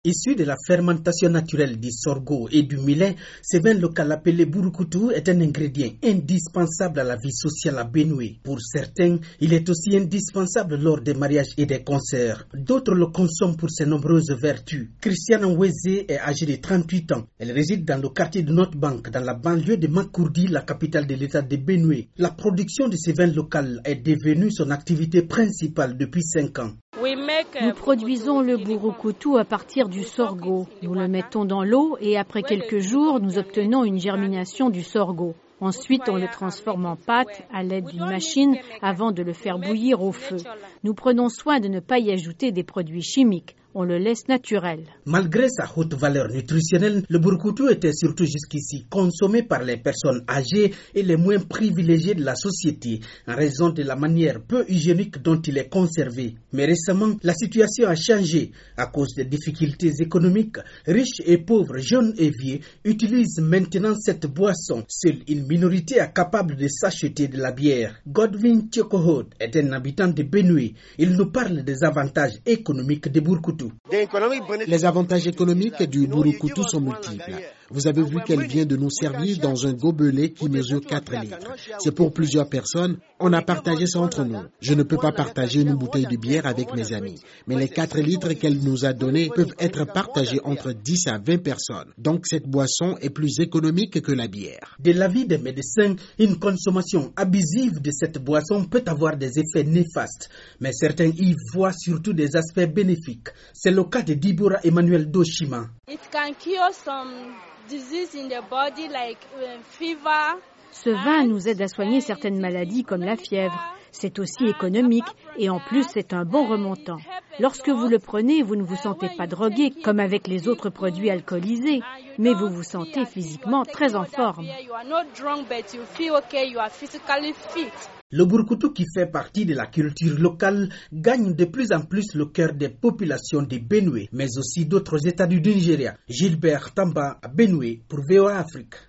Issu de la fermentation naturelle du sorgho et du millet, ce vin local appelé Burkutu est un ingrédient indispensable à la vie sociale à Benue. Pour certains, il est aussi indispensable lors des mariages et des concerts. D'autres le consomment pour ses nombreuses vertus. Christiane Nweze est âgée de 38 ans. Elle réside dans le quartier de North Bank, dans la banlieue de Makurdi, la capitale de l'état de Benue. La production de ce vin local est devenue son activité principale depuis 5 ans. Nous produisons le Burkutu à partir du sorgho. Nous le mettons dans l'eau et après quelques jours, nous obtenons une germination du sorgho. Ensuite, on le transforme en pâte à l'aide d'une machine avant de le faire bouillir au feu. Nous prenons soin de ne pas y ajouter des produits chimiques. On le laisse naturel. Malgré sa haute valeur nutritionnelle, le Burkutu était surtout jusqu'ici consommé par les personnes âgées et les moins privilégiées de la société en raison de la manière peu hygiénique dont il est conservé. Mais récemment, la situation a changé à cause des difficultés économiques. Riches et pauvres, jeunes et vieux utilisent maintenant cette boisson. Seule une minorité est capable de s'acheter de la bière. Godwin Tchokohod est un habitant de Benue. Il nous parle des avantages économiques de Burkutu. Les avantages économiques du Burkutu sont multiples. Vous avez vu qu'elle vient de nous servir dans un gobelet qui mesure 4 litres. C'est pour plusieurs personnes. On a partagé ça entre nous. Je ne peux pas partager une bouteille de bière avec mes amis. Mais les 4 litres qu'elle nous a donnés peuvent être partagés entre 10 à 20 personnes. Donc cette boisson est plus économique que la bière. De l'avis des médecins, une consommation abusive de cette boisson peut avoir des effets néfastes. Mais certains y voient surtout des aspects bénéfiques. C'est le cas de Dibora Emmanuel Doshima. Ce vin nous aide à soigner certaines maladies comme la fièvre. C'est aussi économique et en plus c'est un bon remontant. Lorsque vous le prenez, vous ne vous sentez pas drogué comme avec les autres produits alcoolisés, mais vous vous sentez physiquement très en forme. Le Burkutu, qui fait partie de la culture locale, gagne de plus en plus le cœur des populations de Benue, mais aussi d'autres États du Nigeria. Gilbert Tamba à Benue pour VOA Afrique.